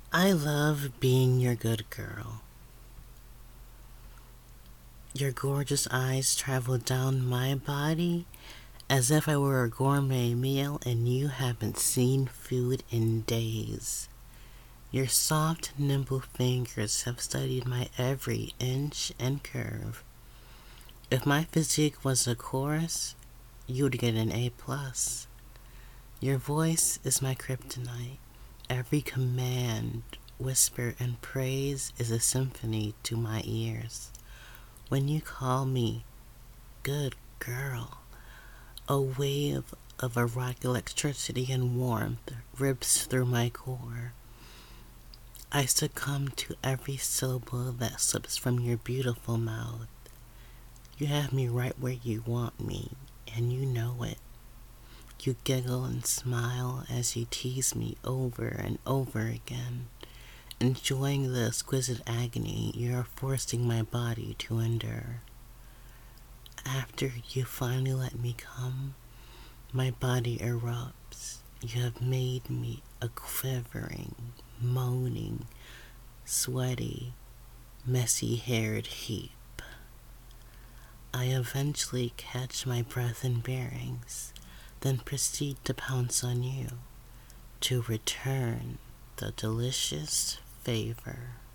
I love being your good girl. Your gorgeous eyes travel down my body as if I were a gourmet meal and you haven't seen food in days. Your soft, nimble fingers have studied my every inch and curve. If my physique was a chorus, you'd get an A+. Your voice is my kryptonite. Every command, whisper, and praise is a symphony to my ears. When you call me good girl, a wave of erotic electricity and warmth rips through my core. I succumb to every syllable that slips from your beautiful mouth. You have me right where you want me, and you know it. You giggle and smile as you tease me over and over again, enjoying the exquisite agony you are forcing my body to endure. After you finally let me come, my body erupts. You have made me a quivering, moaning, sweaty, messy-haired heap. I eventually catch my breath and bearings, then proceed to pounce on you to return the delicious favor.